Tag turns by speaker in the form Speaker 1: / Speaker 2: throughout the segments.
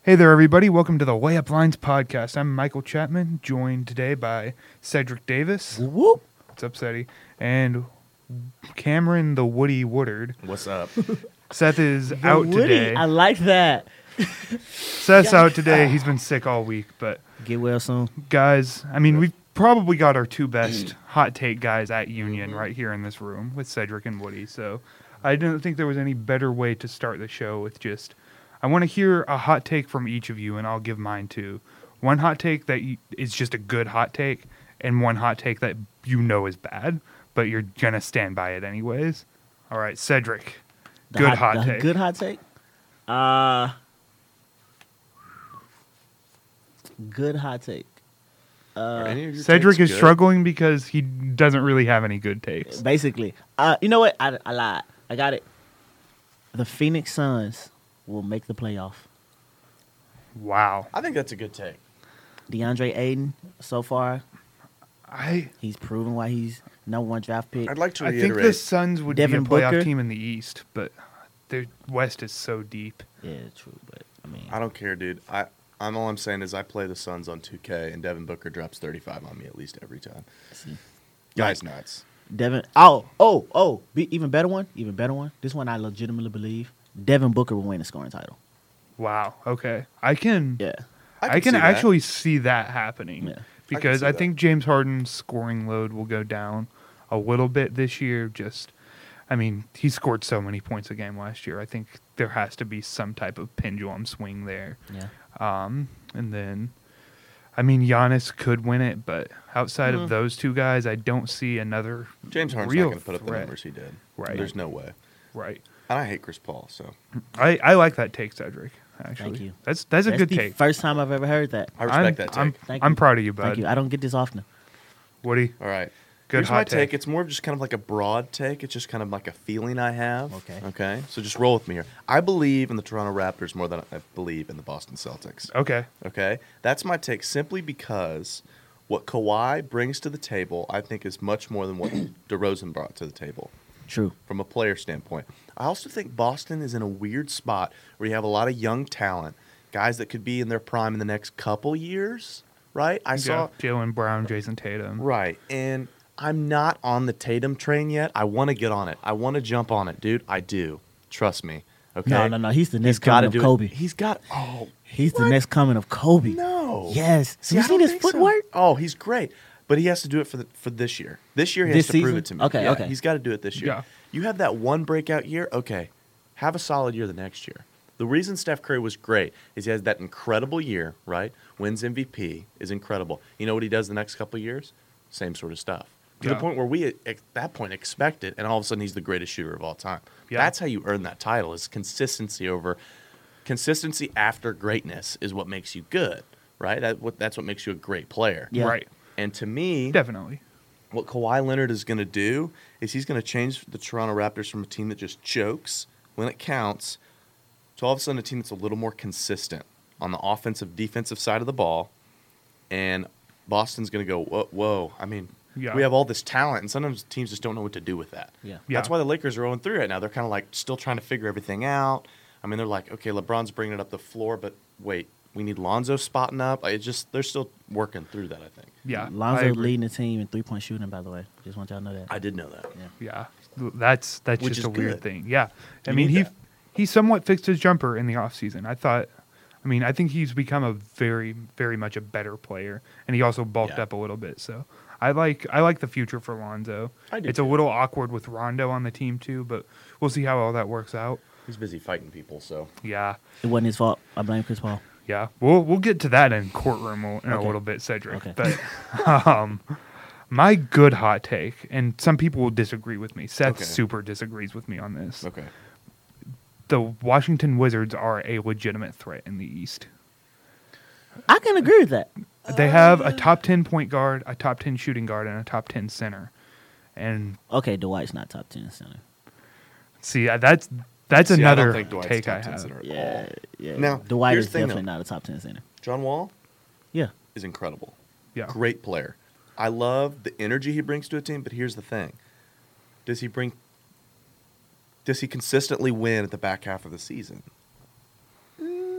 Speaker 1: Hey there, everybody. Welcome to the Way Up Lines podcast. I'm Michael Chapman, joined today by Cedric Davis.
Speaker 2: Whoop.
Speaker 1: What's up, Ceddy? And Cameron the Woody Woodard.
Speaker 3: What's up?
Speaker 1: Seth is
Speaker 2: The
Speaker 1: out
Speaker 2: Woody.
Speaker 1: today.
Speaker 2: I like that.
Speaker 1: Seth's out today. He's been sick all week. But,
Speaker 2: Get well soon.
Speaker 1: guys, I mean, we've probably got our two best hot take guys at Union right here in this room with Cedric and Woody. So I didn't think there was any better way to start the show with just... I want to hear a hot take from each of you, and I'll give mine too. One hot take that is just a good hot take, and one hot take that you know is bad, but you're going to stand by it anyways. All right, Cedric, good hot take.
Speaker 2: Good hot take? Good hot take.
Speaker 3: Are any of your
Speaker 1: Cedric
Speaker 3: takes
Speaker 1: is
Speaker 3: good?
Speaker 1: struggling because he doesn't really have any good takes.
Speaker 2: Basically. You know what? I lied. I got it. The Phoenix Suns will make the playoff.
Speaker 1: Wow.
Speaker 3: I think that's a good take.
Speaker 2: DeAndre Ayton, so far,
Speaker 1: I
Speaker 2: he's proven why he's number one draft pick.
Speaker 3: I'd like to
Speaker 1: think
Speaker 3: reiterate.
Speaker 1: the Suns would
Speaker 2: Devin
Speaker 1: be a playoff
Speaker 2: Booker.
Speaker 1: team in the East, but their West is so deep.
Speaker 2: Yeah, true, but I mean,
Speaker 3: I don't care, dude. I'm all I'm saying is I play the Suns on 2K, and Devin Booker drops 35 on me at least every time.
Speaker 2: see.
Speaker 3: Guy's nuts.
Speaker 2: Devin. Even better one. This one I legitimately believe. Devin Booker will win the scoring title.
Speaker 1: Wow. Okay. I can
Speaker 2: Yeah.
Speaker 1: I can
Speaker 3: see that.
Speaker 1: actually see that happening
Speaker 2: Yeah.
Speaker 1: because
Speaker 3: see
Speaker 1: I
Speaker 3: that.
Speaker 1: think James Harden's scoring load will go down a little bit this year. I mean, he scored so many points a game last year. I think there has to be some type of pendulum swing there.
Speaker 2: Yeah.
Speaker 1: And then, I mean, Giannis could win it, but outside of those two guys, I don't see another
Speaker 3: James Harden's
Speaker 1: real
Speaker 3: not going to put up the
Speaker 1: threat.
Speaker 3: numbers he did.
Speaker 1: Right.
Speaker 3: There's no way.
Speaker 1: Right.
Speaker 3: And I hate Chris Paul, so
Speaker 1: I like that take, Cedric. Actually,
Speaker 2: Thank you.
Speaker 1: That's a
Speaker 2: That's
Speaker 1: good
Speaker 2: the
Speaker 1: take.
Speaker 2: first time I've ever heard that.
Speaker 3: I respect that take.
Speaker 2: Thank
Speaker 1: I'm
Speaker 2: you.
Speaker 1: proud of you, bud.
Speaker 2: Thank you. I don't get this often.
Speaker 1: Woody,
Speaker 3: All right.
Speaker 1: good
Speaker 3: Here's
Speaker 1: hot
Speaker 3: my
Speaker 1: take.
Speaker 3: It's more of just kind of like a broad take. It's just kind of like a feeling I have.
Speaker 2: Okay.
Speaker 3: Okay. So just roll with me here. I believe in the Toronto Raptors more than I believe in the Boston Celtics.
Speaker 1: Okay.
Speaker 3: Okay, that's my take simply because what Kawhi brings to the table, I think, is much more than what DeRozan brought to the table
Speaker 2: True.
Speaker 3: from a player standpoint. I also think Boston is in a weird spot where you have a lot of young talent, guys that could be in their prime in the next couple years, right? I saw
Speaker 1: Jalen Brown, Jason Tatum.
Speaker 3: right, and I'm not on the Tatum train yet. I want to get on it. I want to jump on it, dude. I do. Trust me. Okay.
Speaker 2: No. He's the next
Speaker 3: got to
Speaker 2: coming
Speaker 3: do
Speaker 2: of Kobe.
Speaker 3: it. He's got. Oh,
Speaker 2: He's the
Speaker 3: what?
Speaker 2: next coming of Kobe.
Speaker 3: No.
Speaker 2: Yes.
Speaker 3: See,
Speaker 2: Have
Speaker 3: I
Speaker 2: you seen
Speaker 3: don't
Speaker 2: his
Speaker 3: think so.
Speaker 2: footwork?
Speaker 3: Oh, he's great, but he has to do it for this year. This year he
Speaker 2: This
Speaker 3: has to prove
Speaker 2: season?
Speaker 3: it to me.
Speaker 2: Okay,
Speaker 3: Yeah,
Speaker 2: okay.
Speaker 3: He's got to do it this year.
Speaker 1: Yeah.
Speaker 3: You have that one breakout year. Okay, have a solid year the next year. The reason Steph Curry was great is he has that incredible year, right? Wins MVP, is incredible. You know what he does the next couple of years? Same sort of stuff. To the
Speaker 1: Yeah.
Speaker 3: point where we at that point expect it, and all of a sudden he's the greatest shooter of all time.
Speaker 1: Yeah.
Speaker 3: That's how you earn that title. Is consistency after greatness is what makes you good, right? That's what makes you a great player.
Speaker 2: Yeah.
Speaker 1: Right.
Speaker 3: And to me,
Speaker 1: Definitely.
Speaker 3: what Kawhi Leonard is going to do is he's going to change the Toronto Raptors from a team that just chokes when it counts to all of a sudden a team that's a little more consistent on the offensive, defensive side of the ball. And Boston's going to go, whoa. I mean,
Speaker 1: Yeah.
Speaker 3: we have all this talent, and sometimes teams just don't know what to do with that.
Speaker 2: Yeah.
Speaker 1: Yeah.
Speaker 3: That's why the Lakers are 0-3 right now. They're kind of like still trying to figure everything out. I mean, they're like, okay, LeBron's bringing it up the floor, but wait, we need Lonzo spotting up. They're still working through that, I think.
Speaker 1: Yeah. I
Speaker 2: Lonzo
Speaker 1: agree.
Speaker 2: leading the team in 3-point shooting, by the way. Just want y'all to know that.
Speaker 3: I did know that.
Speaker 2: Yeah.
Speaker 1: Yeah. That's
Speaker 3: Which
Speaker 1: just
Speaker 3: is
Speaker 1: a weird
Speaker 3: good.
Speaker 1: thing. Yeah. I
Speaker 3: You
Speaker 1: mean,
Speaker 3: need that.
Speaker 1: he somewhat fixed his jumper in the offseason. I think he's become a very, very much a better player, and he also bulked
Speaker 3: Yeah.
Speaker 1: up a little bit. So I like the future for Lonzo.
Speaker 3: I do
Speaker 1: It's a
Speaker 3: too.
Speaker 1: little awkward with Rondo on the team too, but we'll see how all that works out.
Speaker 3: He's busy fighting people, so.
Speaker 1: Yeah.
Speaker 2: It wasn't his fault. I blame Chris Paul.
Speaker 1: Yeah, we'll get to that in courtroom in a
Speaker 2: Okay.
Speaker 1: little bit, Cedric.
Speaker 2: Okay.
Speaker 1: But my good hot take, and some people will disagree with me. Seth
Speaker 3: Okay.
Speaker 1: super disagrees with me on this.
Speaker 3: Okay.
Speaker 1: The Washington Wizards are a legitimate threat in the East.
Speaker 2: I can agree with that.
Speaker 1: They have a top 10 point guard, a top 10 shooting guard, and a top 10 center. And
Speaker 2: Okay, Dwight's not top 10 center.
Speaker 1: see, that's
Speaker 3: See, I don't
Speaker 1: another
Speaker 3: think Dwight's
Speaker 1: take
Speaker 3: top
Speaker 1: I
Speaker 3: 10
Speaker 1: have.
Speaker 3: center at
Speaker 2: Yeah,
Speaker 3: all.
Speaker 2: yeah.
Speaker 3: Now,
Speaker 2: Dwight
Speaker 3: here's
Speaker 2: is
Speaker 3: the thing,
Speaker 2: definitely
Speaker 3: though.
Speaker 2: not a top 10 center.
Speaker 3: John Wall
Speaker 2: Yeah.
Speaker 3: is incredible.
Speaker 1: Yeah.
Speaker 3: Great player. I love the energy he brings to a team, but here's the thing. Does he consistently win at the back half of the season?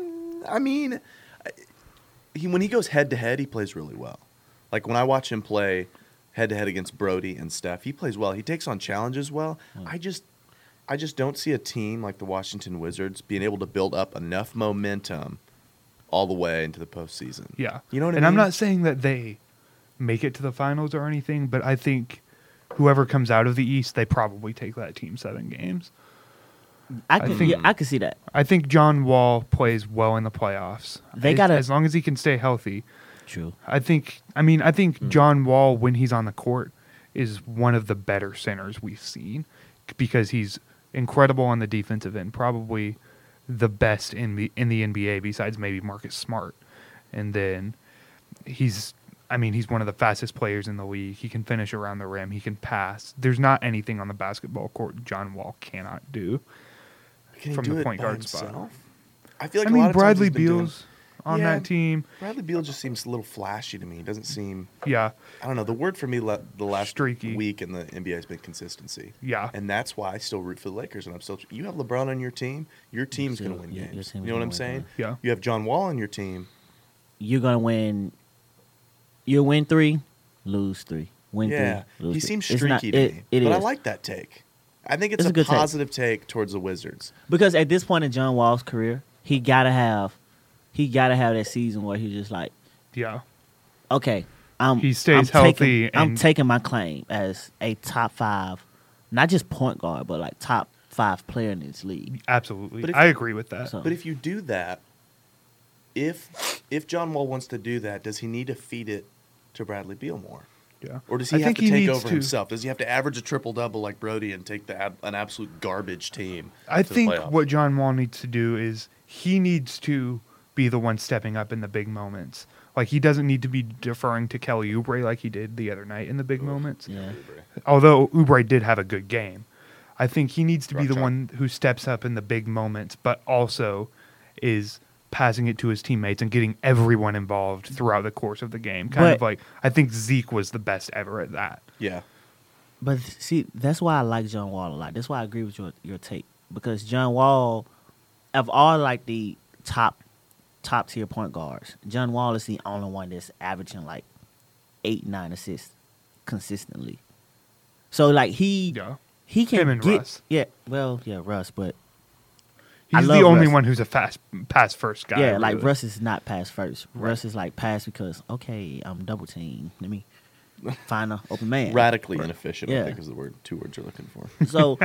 Speaker 3: I mean, when he goes head to head, he plays really well. Like when I watch him play head to head against Brody and Steph, he plays well. He takes on challenges well. I just don't see a team like the Washington Wizards being able to build up enough momentum all the way into the postseason.
Speaker 1: Yeah.
Speaker 3: You know what I
Speaker 1: and
Speaker 3: mean?
Speaker 1: I'm not saying that they make it to the finals or anything, but I think whoever comes out of the East, they probably take that team 7 games.
Speaker 2: I can see that.
Speaker 1: I think John Wall plays well in the playoffs. As long as he can stay healthy.
Speaker 2: True.
Speaker 1: I think John Wall, when he's on the court, is one of the better centers we've seen because he's incredible on the defensive end, probably the best in the NBA besides maybe Marcus Smart. And then he's one of the fastest players in the league. He can finish around the rim. He can pass. There's not anything on the basketball court John Wall cannot do
Speaker 3: Can he
Speaker 1: from
Speaker 3: do
Speaker 1: the
Speaker 3: it
Speaker 1: point
Speaker 3: by
Speaker 1: guard
Speaker 3: himself?
Speaker 1: spot.
Speaker 3: I feel like a lot of times
Speaker 1: Bradley
Speaker 3: he's been doing-
Speaker 1: Beal's on
Speaker 3: Yeah.
Speaker 1: that team.
Speaker 3: Bradley Beal just seems a little flashy to me. He doesn't seem.
Speaker 1: Yeah,
Speaker 3: I don't know. The word for me the last
Speaker 1: Streaky.
Speaker 3: week in the NBA has been consistency.
Speaker 1: yeah.
Speaker 3: And that's why I still root for the Lakers. And you have LeBron on your team's going to win
Speaker 2: Your
Speaker 3: games.
Speaker 2: team
Speaker 3: You
Speaker 2: is
Speaker 3: know what
Speaker 2: gonna
Speaker 3: I'm
Speaker 2: win,
Speaker 3: saying?
Speaker 1: Yeah.
Speaker 3: You have John Wall on your team.
Speaker 2: You're gonna win. You'll win 3, lose 3. Win
Speaker 3: Yeah.
Speaker 2: 3, lose
Speaker 3: He
Speaker 2: 3.
Speaker 3: seems
Speaker 2: It's
Speaker 3: streaky
Speaker 2: not-
Speaker 3: to me.
Speaker 2: It
Speaker 3: but I
Speaker 2: is.
Speaker 3: like that take. I think it's
Speaker 2: It's a
Speaker 3: a
Speaker 2: good take.
Speaker 3: positive take towards the Wizards.
Speaker 2: Because at this point in John Wall's career, he gotta have that season where he's just like,
Speaker 1: Yeah.
Speaker 2: okay,
Speaker 1: He stays
Speaker 2: I'm
Speaker 1: healthy
Speaker 2: I'm
Speaker 1: and-
Speaker 2: taking my claim as a top 5, not just point guard, but like top 5 player in this league.
Speaker 1: Absolutely.
Speaker 3: But if-
Speaker 1: I agree with that.
Speaker 2: So-
Speaker 3: But if you do that, if John Wall wants to do that, does he need to feed it to Bradley Beal more?
Speaker 1: Yeah.
Speaker 3: Or does he
Speaker 1: I
Speaker 3: have
Speaker 1: think
Speaker 3: to
Speaker 1: he
Speaker 3: take
Speaker 1: needs
Speaker 3: over
Speaker 1: to-
Speaker 3: himself? Does he have to average a triple-double like Brody and take an absolute garbage team
Speaker 1: I
Speaker 3: to the
Speaker 1: think
Speaker 3: playoffs?
Speaker 1: what John Wall needs to do is he needs to be the one stepping up in the big moments. Like, he doesn't need to be deferring to Kelly Oubre like he did the other night in the big moments.
Speaker 2: Yeah.
Speaker 1: Although Oubre did have a good game. I think he needs to be
Speaker 3: Rock
Speaker 1: the
Speaker 3: chalk.
Speaker 1: one who steps up in the big moments, but also is passing it to his teammates and getting everyone involved throughout the course of the game. Kind of
Speaker 2: But-
Speaker 1: like, I think Zeke was the best ever at that.
Speaker 3: Yeah.
Speaker 2: But see, that's why I like John Wall a lot. That's why I agree with your take. Because John Wall, of all like the top tier point guards, John Wall is the only one that's averaging like 8-9 assists consistently. So like he can
Speaker 1: Him and
Speaker 2: get
Speaker 1: Russ.
Speaker 2: Russ, but I
Speaker 1: He's
Speaker 2: love
Speaker 1: the only
Speaker 2: Russ.
Speaker 1: one who's a fast pass first guy.
Speaker 2: yeah, like
Speaker 1: really.
Speaker 2: Russ is not pass first.
Speaker 1: Right.
Speaker 2: Russ is like pass because okay, I'm double team. Let me find an open man.
Speaker 3: Radically inefficient, I
Speaker 2: Yeah.
Speaker 3: think is the two words you're looking for.
Speaker 2: So,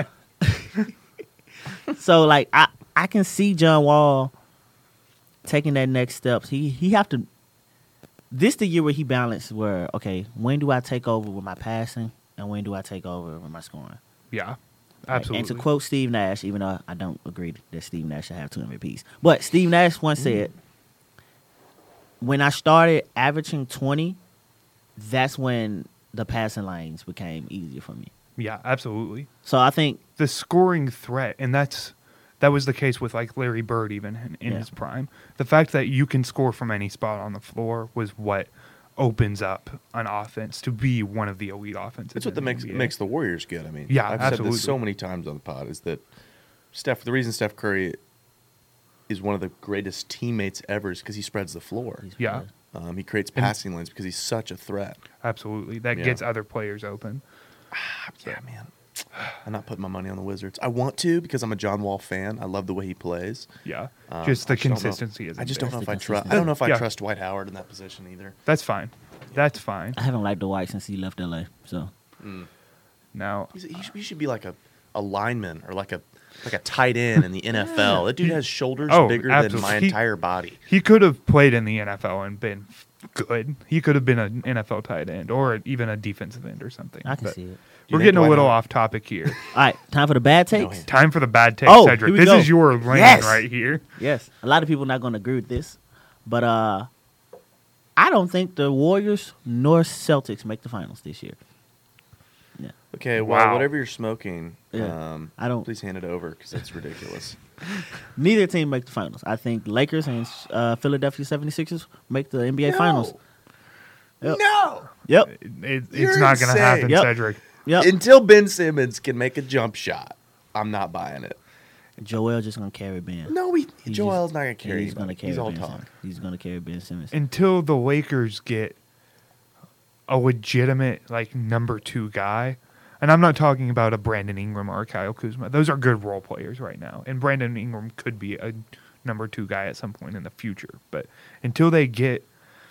Speaker 2: so like I can see John Wall taking that next steps. He have to. This the year where he balanced where okay, when do I take over with my passing and when do I take over with my scoring?
Speaker 1: Yeah,
Speaker 2: Right?
Speaker 1: absolutely.
Speaker 2: And to quote Steve Nash, even though I don't agree that Steve Nash should have 2 MVPs, but Steve Nash once said, when I started averaging 20, that's when the passing lanes became easier for me.
Speaker 1: Yeah, absolutely.
Speaker 2: So I think
Speaker 1: The scoring threat, and that was the case with like Larry Bird even in
Speaker 2: Yeah.
Speaker 1: his prime. The fact that you can score from any spot on the floor was what opens up an offense to be one of the elite offenses.
Speaker 3: That's what
Speaker 1: in the
Speaker 3: makes
Speaker 1: NBA.
Speaker 3: makes the Warriors good. I mean,
Speaker 1: Yeah,
Speaker 3: I've said
Speaker 1: absolutely.
Speaker 3: this so many times on the pod is that the reason Steph Curry is one of the greatest teammates ever is because he spreads the floor.
Speaker 1: Yeah,
Speaker 3: He creates passing lanes because he's such a threat.
Speaker 1: absolutely. That
Speaker 3: Yeah.
Speaker 1: gets other players open.
Speaker 3: Yeah, man. I'm not putting my money on the Wizards. I want to because I'm a John Wall fan. I love the way he plays.
Speaker 1: Yeah,
Speaker 3: I
Speaker 1: just the
Speaker 3: don't know-
Speaker 1: consistency is.
Speaker 3: I just don't know
Speaker 2: That's
Speaker 3: if
Speaker 2: the
Speaker 3: I trust.
Speaker 2: consistency.
Speaker 3: I don't know if I
Speaker 1: Yeah.
Speaker 3: trust Dwight Howard in that position either.
Speaker 1: That's fine. That's fine.
Speaker 2: I haven't liked Dwight since he left LA. So
Speaker 1: Now,
Speaker 3: He should be like a lineman or like a tight end in the NFL. That dude has shoulders
Speaker 1: Oh,
Speaker 3: bigger than my
Speaker 1: absolutely.
Speaker 3: entire body.
Speaker 1: he could have played in the NFL and been good. He could have been an NFL tight end or even a defensive end or something.
Speaker 2: I can
Speaker 1: But
Speaker 2: see it.
Speaker 3: You
Speaker 1: We're
Speaker 3: think
Speaker 1: getting a
Speaker 3: Dwight
Speaker 1: little
Speaker 3: Howard-
Speaker 1: off topic here.
Speaker 2: All right, time for the bad takes.
Speaker 3: him.
Speaker 1: Time for the bad take,
Speaker 2: Oh,
Speaker 1: Cedric.
Speaker 2: here we
Speaker 1: This
Speaker 2: go.
Speaker 1: is your lane
Speaker 2: Yes.
Speaker 1: right here.
Speaker 2: Yes, a lot of people not going to agree with this, but I don't think the Warriors nor Celtics make the finals this year. Yeah,
Speaker 3: Okay, well,
Speaker 1: Wow.
Speaker 3: whatever you're smoking,
Speaker 2: Yeah. I don't.
Speaker 3: please hand it over because that's ridiculous.
Speaker 2: Neither team make the finals. I think Lakers and Philadelphia 76ers make the NBA finals. Yep.
Speaker 3: No.
Speaker 2: Yep.
Speaker 1: It's
Speaker 3: You're
Speaker 1: not going to
Speaker 3: insane.
Speaker 1: happen,
Speaker 2: Yep.
Speaker 1: Cedric.
Speaker 2: Yep.
Speaker 3: Until Ben Simmons can make a jump shot, I'm not buying it.
Speaker 2: Joel just gonna carry Ben.
Speaker 3: No,
Speaker 2: He
Speaker 3: Joel's
Speaker 2: just-
Speaker 3: not gonna carry.
Speaker 2: He's gonna
Speaker 3: anybody.
Speaker 2: carry.
Speaker 3: He's all
Speaker 2: Ben
Speaker 3: talk.
Speaker 2: Simmons. He's gonna carry Ben Simmons.
Speaker 1: Until the Lakers get a legitimate like number 2 guy. And I'm not talking about a Brandon Ingram or a Kyle Kuzma. Those are good role players right now. And Brandon Ingram could be a number 2 guy at some point in the future. But until they get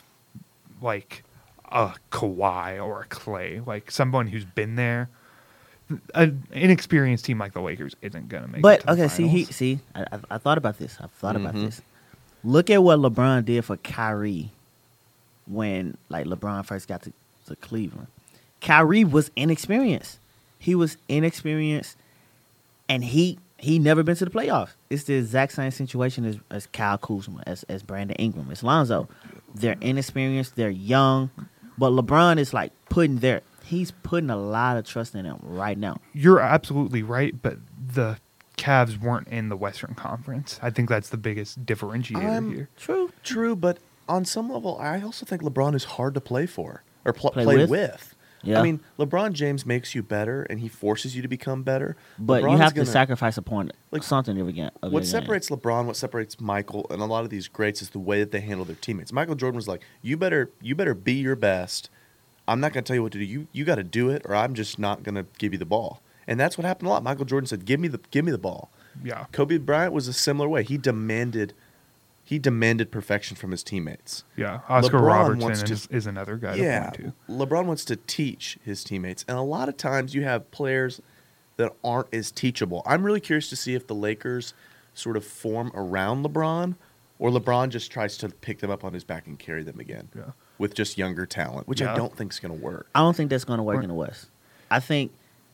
Speaker 1: like a Kawhi or a Clay, like someone who's been there, an inexperienced team like the Lakers isn't going to make it
Speaker 2: But
Speaker 1: to the
Speaker 2: okay,
Speaker 1: finals.
Speaker 2: I thought about this. I've thought about
Speaker 3: Mhm.
Speaker 2: this. Look at what LeBron did for Kyrie when like LeBron first got to Cleveland. Kyrie was inexperienced. He was inexperienced, and he never been to the playoffs. It's the exact same situation as Kyle Kuzma, as Brandon Ingram, as Lonzo. They're inexperienced. They're young, but LeBron is like he's putting a lot of trust in them right now.
Speaker 1: You're absolutely right, but the Cavs weren't in the Western Conference. I think that's the biggest differentiator here.
Speaker 2: True.
Speaker 3: But on some level, I also think LeBron is hard to play for or
Speaker 2: Play
Speaker 3: play
Speaker 2: with?
Speaker 3: with.
Speaker 2: Yeah.
Speaker 3: I mean, LeBron James makes you better, and he forces you to become better.
Speaker 2: But
Speaker 3: LeBron's
Speaker 2: you have to
Speaker 3: gonna-
Speaker 2: sacrifice a point,
Speaker 3: Like,
Speaker 2: something every game.
Speaker 3: What separates LeBron, what separates Michael, and a lot of these greats is the way that they handle their teammates. Michael Jordan was like, "You better be your best. I'm not going to tell you what to do. You got to do it, or I'm just not going to give you the ball." And that's what happened a lot. Michael Jordan said, "Give me the ball."
Speaker 1: Yeah.
Speaker 3: Kobe Bryant was a similar way. He demanded perfection from his teammates.
Speaker 1: Yeah. Oscar
Speaker 3: LeBron wants
Speaker 1: Robertson is another guy to
Speaker 3: Yeah,
Speaker 1: point to.
Speaker 3: LeBron wants to teach his teammates, and a lot of times you have players that aren't as teachable. I'm really curious to see if the Lakers sort of form around LeBron, or LeBron just tries to pick them up on his back and carry them again
Speaker 1: Yeah.
Speaker 3: with just younger talent, which I
Speaker 1: Yeah.
Speaker 3: don't think is going to work.
Speaker 2: I don't think that's going to work
Speaker 1: Or-
Speaker 2: in the West. I think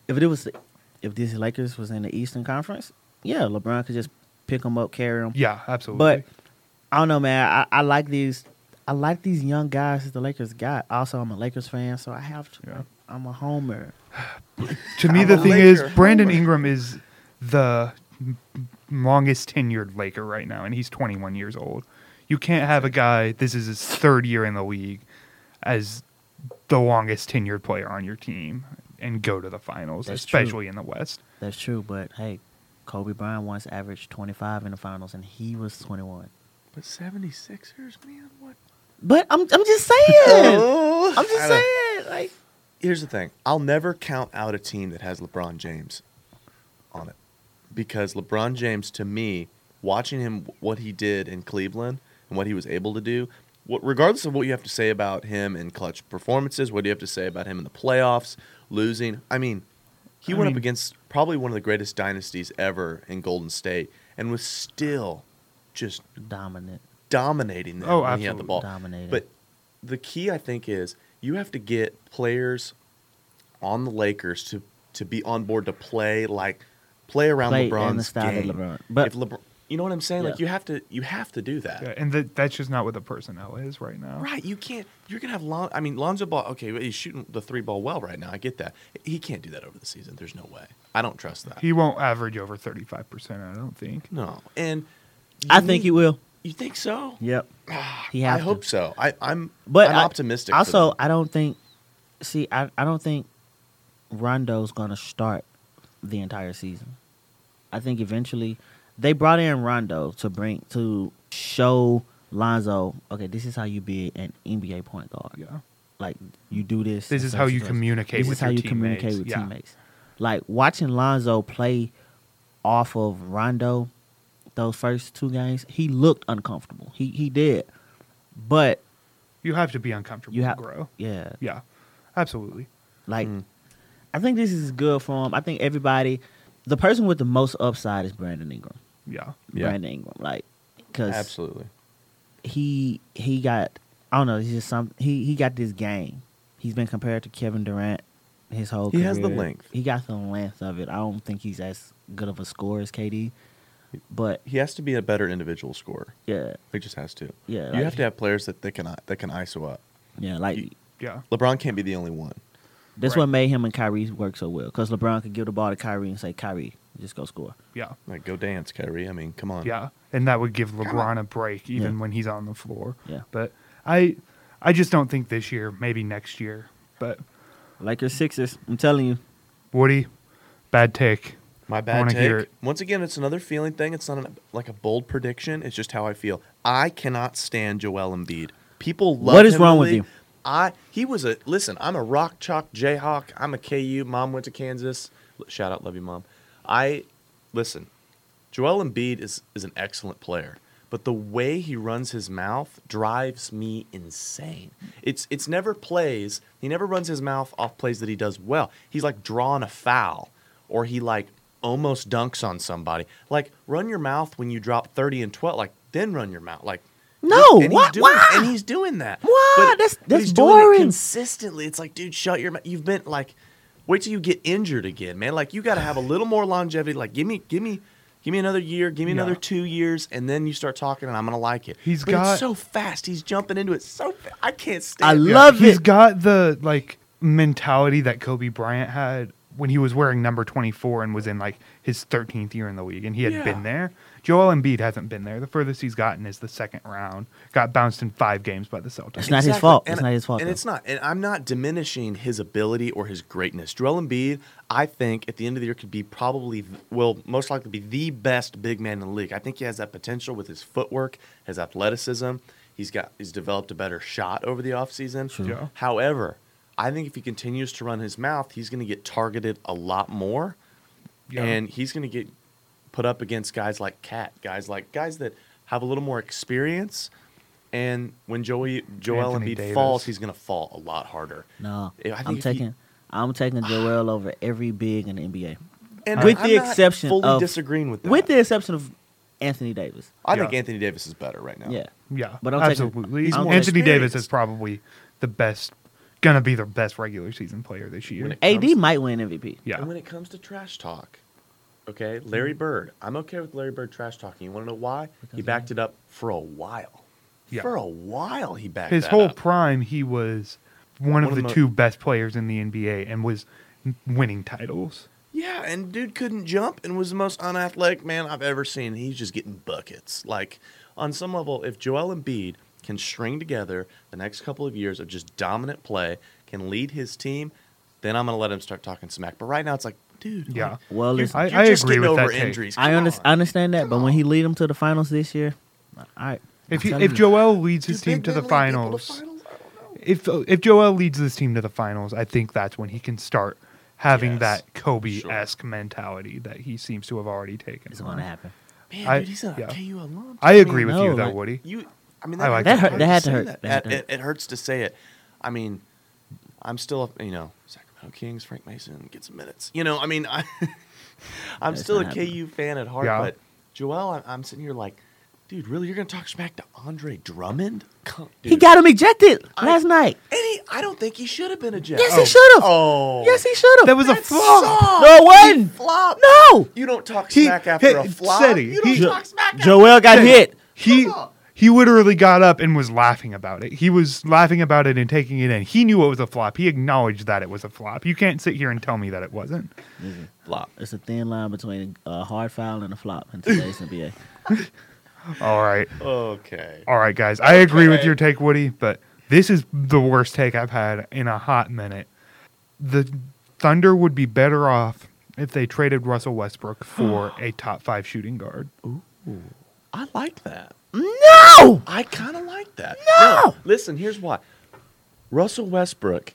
Speaker 2: if these Lakers was in the Eastern Conference, yeah, LeBron could just pick them up, carry them.
Speaker 1: Yeah, absolutely.
Speaker 2: But I don't know, man. I like these. I like these young guys that the Lakers got. Also, I'm a Lakers fan, so I have to.
Speaker 1: Yeah.
Speaker 2: I'm a homer.
Speaker 1: to me,
Speaker 3: I'm
Speaker 1: the
Speaker 3: a
Speaker 1: thing
Speaker 3: Laker.
Speaker 1: is, Brandon Ingram is the longest tenured Laker right now, and he's 21 years old. You can't have a guy, this is his 3rd year in the league, as the longest tenured player on your team and go to the finals,
Speaker 2: That's true.
Speaker 1: especially in the West.
Speaker 2: That's true, but hey, Kobe Bryant once averaged 25 in the finals, and he was 21.
Speaker 3: But 76ers, man, what?
Speaker 2: But I'm just saying.
Speaker 3: Oh,
Speaker 2: I'm just
Speaker 3: I don't-
Speaker 2: saying. Like,
Speaker 3: Here's the thing. I'll never count out a team that has LeBron James on it. Because LeBron James, to me, watching him, what he did in Cleveland and what he was able to do, regardless of what you have to say about him in clutch performances, what do you have to say about him in the playoffs, losing, I mean, he went up against probably one of the greatest dynasties ever in Golden State and was still just
Speaker 2: dominant.
Speaker 3: dominating them
Speaker 1: Oh,
Speaker 3: when he had the
Speaker 1: absolutely.
Speaker 3: ball.
Speaker 2: Dominating.
Speaker 3: But the key, I think, is you have to get players on the Lakers to be on board to play around
Speaker 2: Play in the
Speaker 3: LeBron's
Speaker 2: style of
Speaker 3: game.
Speaker 2: LeBron. But-
Speaker 3: if LeBron, you know what I'm saying? Like
Speaker 2: Yeah.
Speaker 3: you have to do that.
Speaker 1: Yeah, and that's just not what the personnel is right now.
Speaker 3: Right, you can't. You're gonna have Lonzo Ball. Okay, he's shooting the 3 ball well right now. I get that. He can't do that over the season. There's no way. I don't trust that.
Speaker 1: He won't average over 35%, I don't think.
Speaker 3: No, and
Speaker 2: I think he will.
Speaker 3: You think so?
Speaker 2: Yep. He
Speaker 3: I
Speaker 2: has
Speaker 3: hope
Speaker 2: to.
Speaker 3: so. I'm
Speaker 2: But
Speaker 3: I'm optimistic. for
Speaker 2: Also,
Speaker 3: them.
Speaker 2: I don't think. See, I don't think Rondo's going to start the entire season. I think eventually they brought in Rondo to show Lonzo, okay, this is how you be an NBA point guard.
Speaker 1: Yeah.
Speaker 2: Like you do this.
Speaker 1: This
Speaker 2: and
Speaker 1: is
Speaker 2: such
Speaker 1: how
Speaker 2: and
Speaker 1: you
Speaker 2: such.
Speaker 1: communicate
Speaker 2: This
Speaker 1: with
Speaker 2: is how
Speaker 1: your
Speaker 2: you communicate
Speaker 1: teammates.
Speaker 2: with
Speaker 1: Yeah.
Speaker 2: teammates. Like watching Lonzo play off of Rondo those first 2 games, he looked uncomfortable. He did, but
Speaker 1: You have to be uncomfortable
Speaker 2: you have
Speaker 1: to grow.
Speaker 2: yeah.
Speaker 1: Yeah, absolutely.
Speaker 2: Like,
Speaker 3: Mm.
Speaker 2: I think this is good for him. I think the person with the most upside is Brandon Ingram.
Speaker 1: Yeah.
Speaker 3: Yeah.
Speaker 2: Brandon Ingram, like, because
Speaker 3: Absolutely.
Speaker 2: he got, I don't know, he's just he got this game. He's been compared to Kevin Durant his whole
Speaker 3: He
Speaker 2: career.
Speaker 3: has the length.
Speaker 2: He got the length of it. I don't think he's as good of a scorer as KD, but
Speaker 3: He has to be a better individual scorer.
Speaker 2: yeah,
Speaker 3: He just has to.
Speaker 2: yeah,
Speaker 3: You
Speaker 2: like,
Speaker 3: have to have players that can ISO up.
Speaker 2: yeah, like
Speaker 3: you-
Speaker 1: Yeah.
Speaker 3: LeBron can't be the only one.
Speaker 2: that's
Speaker 1: Right.
Speaker 2: what made him and Kyrie work so well. Because LeBron could give the ball to Kyrie and say, Kyrie, just go score.
Speaker 1: Yeah.
Speaker 3: Like, go dance, Kyrie. I mean, come on.
Speaker 1: Yeah. And that would give LeBron a break even
Speaker 2: Yeah.
Speaker 1: when he's on the floor.
Speaker 2: Yeah.
Speaker 1: But I just don't think this year, maybe next year. But
Speaker 2: Lakers Sixers, I'm telling you.
Speaker 1: Woody, bad take.
Speaker 3: My
Speaker 1: I
Speaker 3: bad
Speaker 1: wanna hear
Speaker 3: take.
Speaker 1: it.
Speaker 3: Once again, it's another feeling thing. It's not like a bold prediction. It's just how I feel. I cannot stand Joel Embiid. People love
Speaker 2: What is
Speaker 3: him in
Speaker 2: wrong
Speaker 3: the
Speaker 2: with
Speaker 3: league.
Speaker 2: you?
Speaker 3: He was a listen. I'm a rock chalk Jayhawk. I'm a KU. Mom went to Kansas. Shout out, love you, Mom. Listen. Joel Embiid is an excellent player, but the way he runs his mouth drives me insane. It's never plays. He never runs his mouth off plays that he does well. He's like drawing a foul, or he like almost dunks on somebody. Like run your mouth when you drop 30 and 12. Like then run your mouth. Like
Speaker 2: No,
Speaker 3: and
Speaker 2: what?
Speaker 3: he's doing that.
Speaker 2: Why?
Speaker 3: But
Speaker 2: That's
Speaker 3: he's doing it
Speaker 2: boring.
Speaker 3: consistently. It's like, dude, shut your mouth. You've been like, wait till you get injured again, man. Like you got to have a little more longevity. Like give me another year, give me another 2 years, and then you start talking, and I'm gonna like it.
Speaker 1: He's
Speaker 3: But
Speaker 1: got-
Speaker 3: it's so fast. He's jumping into it so fast. I can't stand.
Speaker 2: I
Speaker 3: it.
Speaker 2: love
Speaker 1: He's
Speaker 2: it.
Speaker 1: got the like mentality that Kobe Bryant had when he was wearing number 24 and was in like his 13th year in the league, and he had
Speaker 3: Yeah.
Speaker 1: been there. Joel Embiid hasn't been there. The furthest he's gotten is the second round. Got bounced in 5 games by the Celtics.
Speaker 2: It's not his fault. It's not his fault,
Speaker 3: And
Speaker 2: though.
Speaker 3: it's not. And I'm not diminishing his ability or his greatness. Joel Embiid, I think, at the end of the year, could be most likely be the best big man in the league. I think he has that potential with his footwork, his athleticism. He's developed a better shot over the offseason.
Speaker 2: Sure.
Speaker 1: Yeah.
Speaker 3: However, I think if he continues to run his mouth, he's going to get targeted a lot more.
Speaker 1: Yeah.
Speaker 3: And he's going to get put up against guys like Cat, guys that have a little more experience. And when Joel
Speaker 1: Anthony
Speaker 3: Embiid
Speaker 1: Davis.
Speaker 3: falls, he's going to fall a lot harder.
Speaker 2: No,
Speaker 3: I think
Speaker 2: I'm
Speaker 3: if he-
Speaker 2: taking Joel over every big in the NBA,
Speaker 3: And
Speaker 2: with
Speaker 3: I'm
Speaker 2: the
Speaker 3: not
Speaker 2: exception
Speaker 3: fully
Speaker 2: of
Speaker 3: disagreeing with that.
Speaker 2: with the exception of Anthony Davis.
Speaker 3: I think
Speaker 1: Yeah.
Speaker 3: Anthony Davis is better right now.
Speaker 2: Yeah,
Speaker 1: Yeah,
Speaker 2: But I'm taking-
Speaker 1: absolutely.
Speaker 3: He's more
Speaker 1: Anthony Davis
Speaker 3: experienced.
Speaker 1: is probably gonna be the best regular season player this year.
Speaker 3: When it
Speaker 2: AD
Speaker 3: comes-
Speaker 2: might win MVP.
Speaker 1: Yeah,
Speaker 3: And when it comes to trash talk, okay, Larry
Speaker 2: Mm-hmm.
Speaker 3: Bird, I'm okay with Larry Bird trash talking. You want to know why? He backed it up for a while.
Speaker 1: Yeah.
Speaker 3: For a while, he backed
Speaker 1: his
Speaker 3: that
Speaker 1: whole
Speaker 3: up.
Speaker 1: prime, he was one of the 2 best players in the NBA and was winning titles.
Speaker 3: Yeah, and dude couldn't jump and was the most unathletic man I've ever seen. He's just getting buckets. Like, on some level, if Joel Embiid can string together the next couple of years of just dominant play, can lead his team, then I'm going to let him start talking smack. But right now, it's like, dude,
Speaker 1: Yeah.
Speaker 3: like,
Speaker 2: Well,
Speaker 3: you're,
Speaker 2: listen,
Speaker 3: you're
Speaker 1: I
Speaker 3: just
Speaker 1: agree
Speaker 3: getting
Speaker 1: with
Speaker 3: over
Speaker 1: that take.
Speaker 3: injuries.
Speaker 2: I
Speaker 3: Come on.
Speaker 2: understand that, but
Speaker 3: Come
Speaker 2: when he
Speaker 3: on.
Speaker 2: lead them to the finals this year, all right.
Speaker 1: If
Speaker 2: I'm telling you.
Speaker 1: Joel leads his
Speaker 3: Do
Speaker 1: team to
Speaker 3: big
Speaker 1: the
Speaker 3: men lead people to
Speaker 1: finals,
Speaker 3: finals? I don't know.
Speaker 1: if Joel leads this team to the finals, I think that's when he can start having
Speaker 3: Yes,
Speaker 1: that Kobe-esque mentality that he seems to have already taken.
Speaker 2: It's going to happen.
Speaker 3: Man, dude, he's a
Speaker 1: yeah.
Speaker 3: KU alum.
Speaker 1: I agree with
Speaker 2: no,
Speaker 1: you, though,
Speaker 2: like-
Speaker 1: Woody.
Speaker 3: I mean,
Speaker 1: I like
Speaker 3: hurts-
Speaker 1: that.
Speaker 3: it
Speaker 2: That had to
Speaker 3: say
Speaker 2: hurt.
Speaker 3: that.
Speaker 2: That had to hurt.
Speaker 3: It hurts to say it. I mean, I'm still, Sacramento Kings, Frank Mason, get some minutes. I mean, I'm
Speaker 2: That's
Speaker 3: still a
Speaker 2: not happening.
Speaker 3: KU fan at heart,
Speaker 1: Yeah.
Speaker 3: but Joel, I'm sitting here like, dude, really, you're gonna talk smack to Andre Drummond?
Speaker 2: He
Speaker 3: Dude.
Speaker 2: got him ejected last night.
Speaker 3: And I don't think he should have been ejected.
Speaker 2: Yes, he should have.
Speaker 3: Oh,
Speaker 2: Yes, he should have.
Speaker 1: That was a
Speaker 3: That
Speaker 1: flop.
Speaker 3: sucked.
Speaker 2: No, it wasn't.
Speaker 3: He flopped.
Speaker 2: No.
Speaker 3: You don't talk
Speaker 1: He-
Speaker 3: smack after a
Speaker 1: he-
Speaker 3: flop.
Speaker 1: Seti,
Speaker 3: You don't
Speaker 1: he-
Speaker 3: talk smack after
Speaker 2: Joel got hit.
Speaker 1: He literally got up and was laughing about it. He was laughing about it and taking it in. He knew it was a flop. He acknowledged that it was a flop. You can't sit here and tell me that it wasn't.
Speaker 3: flop.
Speaker 2: It's a thin line between a hard foul and a flop in today's NBA.
Speaker 1: All right.
Speaker 3: Okay.
Speaker 1: All right, guys. I agree with
Speaker 3: Okay.
Speaker 1: your take, Woody, but this is the worst take I've had in a hot minute. The Thunder would be better off if they traded Russell Westbrook for a top 5 shooting guard.
Speaker 3: I like that.
Speaker 2: No.
Speaker 3: I kind of like that.
Speaker 2: No!
Speaker 3: Listen, here's why. Russell Westbrook.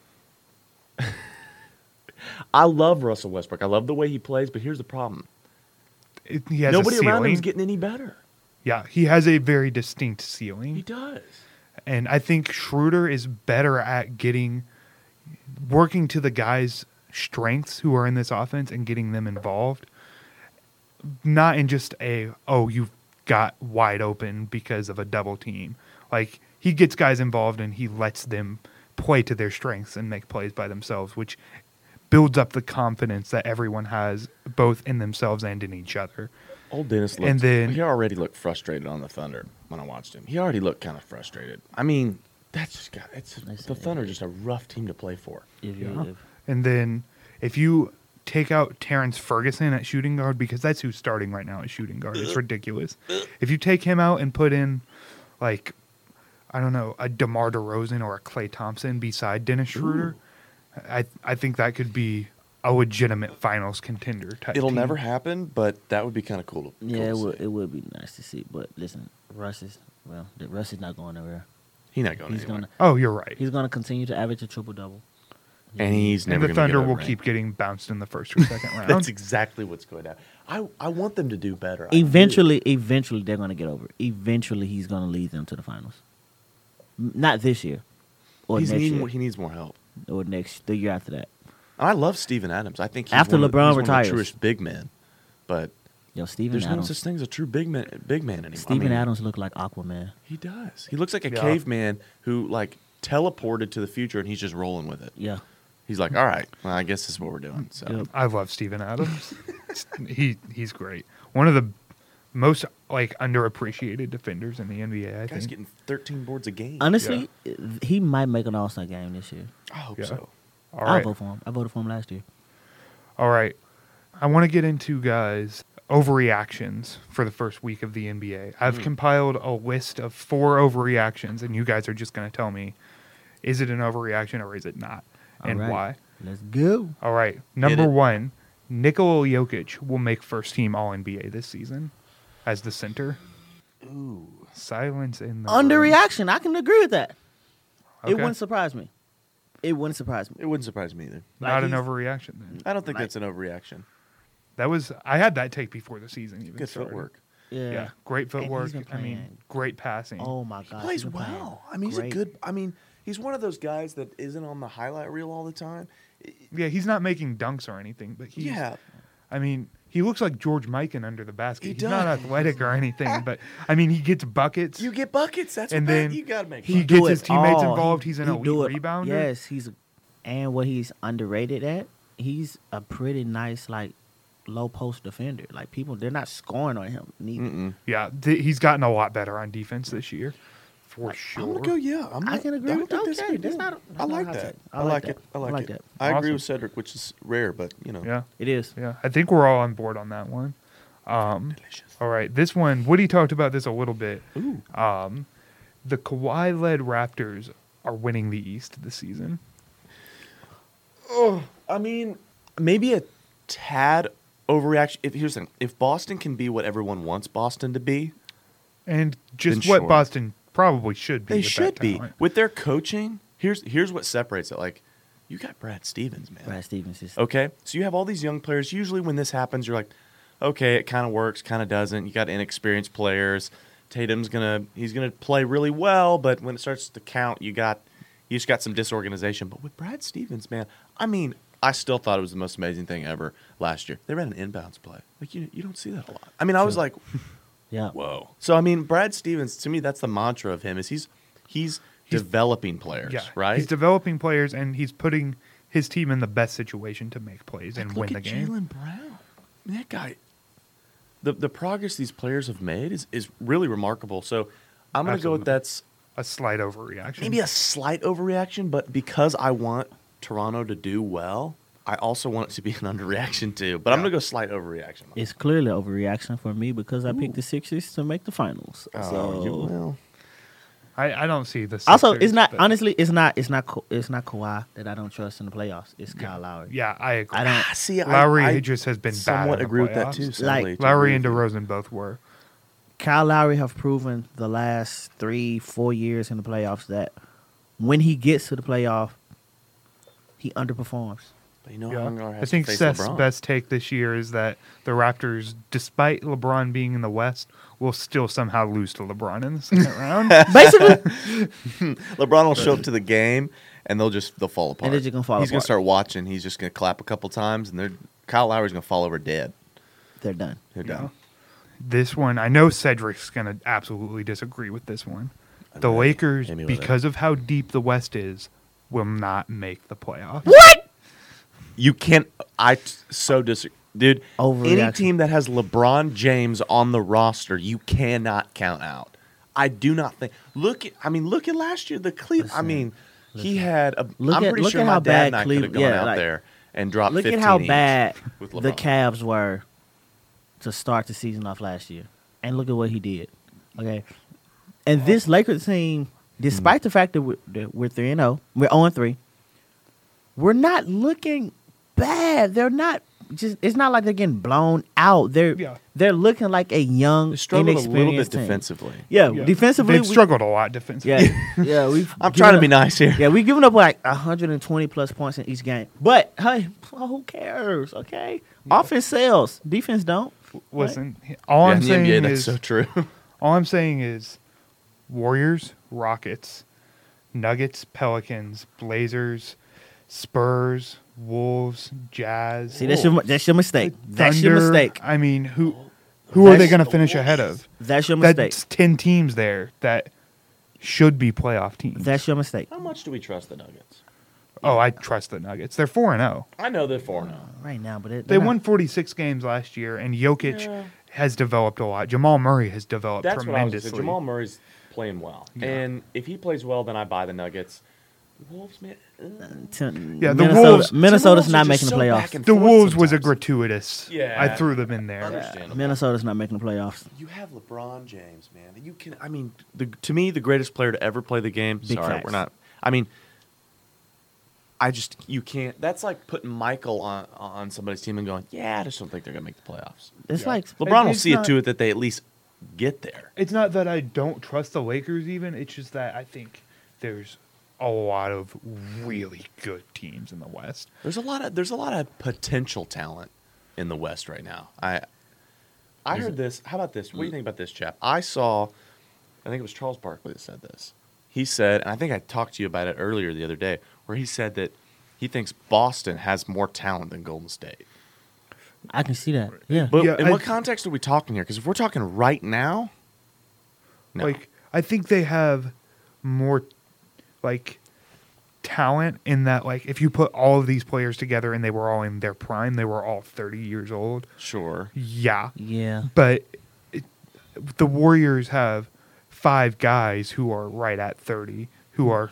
Speaker 3: I love Russell Westbrook. I love the way he plays, but here's the problem.
Speaker 1: He has
Speaker 3: Nobody
Speaker 1: a
Speaker 3: around him
Speaker 1: ceiling.
Speaker 3: is getting any better.
Speaker 1: Yeah, he has a very distinct
Speaker 3: He
Speaker 1: ceiling.
Speaker 3: does.
Speaker 1: And I think Schroeder is better at working to the guys' strengths who are in this offense and getting them involved. Not in just you've got wide open because of a double team. Like, he gets guys involved and he lets them play to their strengths and make plays by themselves, which builds up the confidence that everyone has both in themselves and in each other.
Speaker 3: Old Dennis looked,
Speaker 1: And then-
Speaker 3: he already looked frustrated on the Thunder when I watched him. He already looked kind of frustrated. I mean, that's just the Thunder are just a rough team to play for.
Speaker 1: And then if you take out Terrence Ferguson at shooting guard, because that's who's starting right now at shooting guard, it's ridiculous. If you take him out and put in, like, I don't know, a DeMar DeRozan or a Klay Thompson beside Dennis Schroeder, I think that could be a legitimate finals contender type
Speaker 3: It'll
Speaker 1: team.
Speaker 3: never happen, but that would be kind of cool.
Speaker 2: Yeah,
Speaker 3: cool to see.
Speaker 2: it would be nice to see. But listen, Russ is not going nowhere.
Speaker 3: He's not going
Speaker 2: He's
Speaker 3: anywhere.
Speaker 2: gonna
Speaker 1: Oh, you're right.
Speaker 2: he's gonna continue to average a triple double.
Speaker 3: And he's
Speaker 1: And
Speaker 3: never
Speaker 1: the
Speaker 3: going to
Speaker 1: Thunder
Speaker 3: get
Speaker 1: will
Speaker 3: over it.
Speaker 1: keep getting bounced in the first or second round.
Speaker 3: That's exactly what's going to happen. I want them to do better. I do.
Speaker 2: Eventually they're gonna get over it. Eventually he's gonna lead them to the finals. Not this year, or
Speaker 3: he
Speaker 2: next
Speaker 3: needs more help.
Speaker 2: year, or the year after that.
Speaker 3: I love Steven Adams. I think he's
Speaker 2: After
Speaker 3: one of the-
Speaker 2: LeBron
Speaker 3: he's one of
Speaker 2: retires.
Speaker 3: the truest big men. But
Speaker 2: Yo, Steven
Speaker 3: there's no
Speaker 2: Adams.
Speaker 3: such thing as a true big man anymore.
Speaker 2: Steven Adams looked like Aquaman.
Speaker 3: He does. He looks like a
Speaker 1: Yeah.
Speaker 3: caveman who like teleported to the future and he's just rolling with it.
Speaker 2: Yeah.
Speaker 3: He's like, all right, well, I guess this is what we're doing. So
Speaker 2: Yep.
Speaker 1: I love Steven Adams. He's great. One of the most like underappreciated defenders in the NBA. I
Speaker 3: guy's
Speaker 1: think.
Speaker 3: getting 13 boards a game.
Speaker 2: Honestly, he might make an All-Star game this year.
Speaker 3: I hope
Speaker 1: Yeah.
Speaker 3: so.
Speaker 1: All
Speaker 2: I'll
Speaker 1: right.
Speaker 2: vote for him. I voted for him last year.
Speaker 1: All right. I want to get into, guys, overreactions for the first week of the NBA. I've compiled a list of 4 overreactions, and you guys are just going to tell me, is it an overreaction or is it not? And
Speaker 2: All right.
Speaker 1: why?
Speaker 2: Let's go.
Speaker 1: All right. Number
Speaker 3: it.
Speaker 1: 1, Nikola Jokic will make first team All-NBA this season as the center.
Speaker 3: Ooh.
Speaker 1: Silence in the room.
Speaker 2: Underreaction. I can agree with that. It
Speaker 1: Okay.
Speaker 2: wouldn't surprise me. It wouldn't surprise me.
Speaker 3: It wouldn't surprise me either.
Speaker 1: Not an
Speaker 2: he's-
Speaker 1: overreaction then.
Speaker 3: I don't think
Speaker 2: Like-
Speaker 3: that's an overreaction.
Speaker 1: I had that take before the season even
Speaker 3: Good
Speaker 1: started.
Speaker 3: footwork.
Speaker 2: Yeah.
Speaker 1: Yeah, great
Speaker 2: And
Speaker 1: footwork.
Speaker 2: he's been
Speaker 1: I mean,
Speaker 2: playing-
Speaker 1: great passing.
Speaker 2: Oh my God.
Speaker 3: He plays
Speaker 2: he's been playing
Speaker 3: well. I mean, he's
Speaker 2: great.
Speaker 3: a good. I mean, he's one of those guys that isn't on the highlight reel all the time.
Speaker 1: Yeah, he's not making dunks or anything, but he's.
Speaker 3: Yeah,
Speaker 1: I mean, he looks like George Mikan under the basket.
Speaker 3: He
Speaker 1: He's not
Speaker 3: does.
Speaker 1: athletic or anything, but I mean, he gets buckets.
Speaker 3: you get buckets. That's
Speaker 1: And
Speaker 3: what
Speaker 1: then
Speaker 3: you got to make.
Speaker 1: he
Speaker 3: fun.
Speaker 1: gets
Speaker 2: do
Speaker 1: his
Speaker 2: it
Speaker 1: teammates
Speaker 2: all.
Speaker 1: involved. He's an
Speaker 2: He
Speaker 1: elite
Speaker 2: do it.
Speaker 1: rebounder.
Speaker 2: Yes, and what he's underrated at, he's a pretty nice like low post defender. Like people, they're not scoring on him neither.
Speaker 3: Mm-mm.
Speaker 1: Yeah, he's gotten a lot better on defense this year, for sure.
Speaker 3: I'm gonna go. Yeah,
Speaker 2: I can agree with
Speaker 3: don't
Speaker 2: that.
Speaker 3: disagree.
Speaker 2: That's
Speaker 3: Yeah.
Speaker 2: not-
Speaker 3: I
Speaker 2: that's
Speaker 3: like
Speaker 2: not a hot
Speaker 3: that.
Speaker 2: take.
Speaker 3: I like it. I
Speaker 2: I
Speaker 3: like
Speaker 2: like
Speaker 3: it.
Speaker 2: that.
Speaker 3: I agree
Speaker 1: Awesome.
Speaker 3: with Cedric, which is rare, but
Speaker 1: Yeah,
Speaker 2: It is.
Speaker 1: yeah. I think we're all on board on that one.
Speaker 3: delicious.
Speaker 1: All right, this one, Woody talked about this a little bit.
Speaker 3: Ooh.
Speaker 1: The Kawhi-led Raptors are winning the East this season.
Speaker 3: Oh, I mean, maybe a tad overreaction. Here's the thing: if Boston can be what everyone wants Boston to be,
Speaker 1: And just
Speaker 3: Then
Speaker 1: what
Speaker 3: sure.
Speaker 1: Boston probably should be.
Speaker 3: they
Speaker 1: with
Speaker 3: should
Speaker 1: that
Speaker 3: be
Speaker 1: talent.
Speaker 3: with their coaching. Here's what separates it. Like, you got Brad Stevens, man.
Speaker 2: Brad Stevens is.
Speaker 3: Okay, so you have all these young players. Usually, when this happens, you're like, okay, it kind of works, kind of doesn't. You got inexperienced players. Tatum's he's gonna play really well, but when it starts to count, you just got some disorganization. But with Brad Stevens, man, I mean, I still thought it was the most amazing thing ever last year. They ran an inbounds play. Like you don't see that a lot. I mean, I was like,
Speaker 2: Yeah.
Speaker 3: whoa. So I mean, Brad Stevens, to me, that's the mantra of him is he's developing players,
Speaker 1: Yeah,
Speaker 3: right?
Speaker 1: He's developing players, and he's putting his team in the best situation to make plays and
Speaker 3: Look
Speaker 1: win the
Speaker 3: at
Speaker 1: game.
Speaker 3: Jaylen Brown. I mean, that guy. The progress these players have made is really remarkable. So I'm going to go with
Speaker 1: Absolutely.
Speaker 3: that's
Speaker 1: A slight overreaction.
Speaker 3: maybe a slight overreaction, but because I want Toronto to do well, I also want it to be an underreaction too. But I'm
Speaker 1: Yeah.
Speaker 3: going to go slight overreaction.
Speaker 2: It's clearly overreaction for me because I picked the Sixers to make the finals. So
Speaker 1: I don't see this.
Speaker 2: also, it's not honestly, it's not Kawhi that I don't trust in the playoffs. It's Kyle Lowry.
Speaker 1: Yeah, I agree.
Speaker 2: I don't.
Speaker 3: See,
Speaker 1: Lowry
Speaker 3: I
Speaker 1: just has been bad.
Speaker 3: somewhat
Speaker 1: in the
Speaker 3: agree with that
Speaker 1: playoffs.
Speaker 3: too.
Speaker 2: Like,
Speaker 3: Sadly, to
Speaker 1: Lowry
Speaker 3: agree
Speaker 1: and
Speaker 3: with you.
Speaker 1: DeRozan both were.
Speaker 2: Kyle Lowry have proven the last 3-4 years in the playoffs that when he gets to the playoff, he underperforms.
Speaker 3: But you know,
Speaker 1: Yeah.
Speaker 3: Hungar
Speaker 1: I
Speaker 3: has
Speaker 1: think
Speaker 3: to face
Speaker 1: Seth's
Speaker 3: LeBron.
Speaker 1: best take this year is that the Raptors, despite LeBron being in the West, will still somehow lose to LeBron in the second round.
Speaker 2: Basically,
Speaker 3: LeBron will show up to the game and they'll fall apart.
Speaker 2: they're just gonna fall
Speaker 3: He's gonna
Speaker 2: apart.
Speaker 3: start watching. He's just gonna clap a couple times, and Kyle Lowry's gonna fall over dead.
Speaker 2: they're done.
Speaker 3: They're
Speaker 1: Yeah.
Speaker 3: done.
Speaker 1: This one, I know Cedric's going to absolutely disagree with this one. The
Speaker 3: Okay,
Speaker 1: Lakers,
Speaker 3: hit me with it.
Speaker 1: because of how deep the West is, will not make the playoffs.
Speaker 3: You can't. So disagree, dude. Any
Speaker 2: Overreaction.
Speaker 3: team that has LeBron James on the roster, you cannot count out. I do not think. Look at last year. The Cleveland. I
Speaker 2: Listen,
Speaker 3: mean, he had.
Speaker 2: Look
Speaker 3: I'm
Speaker 2: at-
Speaker 3: pretty
Speaker 2: look
Speaker 3: sure
Speaker 2: at
Speaker 3: my
Speaker 2: how
Speaker 3: dad
Speaker 2: bad
Speaker 3: and I could have
Speaker 2: Cleveland-
Speaker 3: gone
Speaker 2: yeah,
Speaker 3: out
Speaker 2: like,
Speaker 3: there and dropped.
Speaker 2: Look
Speaker 3: 15
Speaker 2: at how
Speaker 3: each
Speaker 2: bad
Speaker 3: with
Speaker 2: the
Speaker 3: LeBron.
Speaker 2: Cavs were to start the season off last year, and look at what he did. Okay, and this Lakers team, despite the fact that we're 3-0, we're 0-3, we're not looking bad. They're not just. It's not like they're getting blown out. They're looking like a young,
Speaker 3: They struggled a little bit
Speaker 2: inexperienced team.
Speaker 3: defensively.
Speaker 2: Yeah,
Speaker 1: Yeah.
Speaker 2: defensively,
Speaker 1: They've struggled a lot defensively.
Speaker 2: Yeah, we've.
Speaker 3: I'm
Speaker 2: given
Speaker 3: trying to be
Speaker 2: up-
Speaker 3: nice here.
Speaker 2: Yeah, we've given up like 120 plus points in each game. But hey, who cares? Okay, offense sells, defense don't.
Speaker 1: Listen, all
Speaker 3: Yeah,
Speaker 1: I'm
Speaker 3: in the
Speaker 1: saying
Speaker 3: NBA, that's
Speaker 1: is
Speaker 3: so true.
Speaker 1: all I'm saying is Warriors, Rockets, Nuggets, Pelicans, Blazers, Spurs, Wolves, Jazz.
Speaker 2: See, that's your mistake. That's your
Speaker 1: Thunder.
Speaker 2: mistake.
Speaker 1: I mean, who are they
Speaker 2: That's-
Speaker 1: going to finish ahead of?
Speaker 2: That's your mistake.
Speaker 1: That's 10 teams there that should be playoff teams.
Speaker 2: That's your mistake.
Speaker 3: How much do we trust the Nuggets?
Speaker 1: Oh, I trust the Nuggets. They're 4-0.
Speaker 3: I know they're 4-0.
Speaker 2: Right now, but
Speaker 1: They won 46 games last year, and Jokic
Speaker 3: Yeah.
Speaker 1: has developed a lot. Jamal Murray has developed
Speaker 3: That's what I was
Speaker 1: tremendously.
Speaker 3: saying. Jamal Murray's playing well.
Speaker 1: Yeah.
Speaker 3: And if he plays well, then I buy the Nuggets. Wolves, man.
Speaker 1: Yeah, the Wolves-
Speaker 2: Minnesota's
Speaker 3: Wolves are
Speaker 2: not
Speaker 3: just
Speaker 2: making the
Speaker 3: so
Speaker 2: playoffs.
Speaker 3: back and
Speaker 1: The
Speaker 3: forth
Speaker 1: Wolves was a
Speaker 3: sometimes.
Speaker 1: gratuitous.
Speaker 3: Yeah.
Speaker 1: I threw them in there.
Speaker 3: Understandable.
Speaker 2: Minnesota's not making the playoffs.
Speaker 3: You have LeBron James, man. You can. I mean, to me, the greatest player to ever play the game.
Speaker 2: Big
Speaker 3: Sorry,
Speaker 2: facts.
Speaker 3: we're not. I mean, you can't. That's like putting Michael on somebody's team and going, yeah, I just don't think they're gonna make the playoffs.
Speaker 2: It's
Speaker 1: Yeah.
Speaker 2: like
Speaker 3: LeBron will
Speaker 1: It's
Speaker 3: see
Speaker 1: not-
Speaker 3: it to it that they at least get there.
Speaker 1: It's not that I don't trust the Lakers even. It's just that I think there's a lot of really good teams in the West.
Speaker 3: There's a lot of potential talent in the West right now. I heard this. How about this? What do you think about this, chap? I think it was Charles Barkley that said this. He said, and I think I talked to you about it earlier the other day, where he said that he thinks Boston has more talent than Golden State.
Speaker 2: I can see that. Yeah.
Speaker 3: But
Speaker 1: Yeah,
Speaker 3: in
Speaker 1: I-
Speaker 3: what context are we talking here? Because if we're talking right now, no.
Speaker 1: Like I think they have more like talent in that like if you put all of these players together and they were all in their prime, they were all 30 years old.
Speaker 3: Sure.
Speaker 1: Yeah.
Speaker 2: Yeah.
Speaker 1: But the Warriors have 5 guys who are right at 30 who are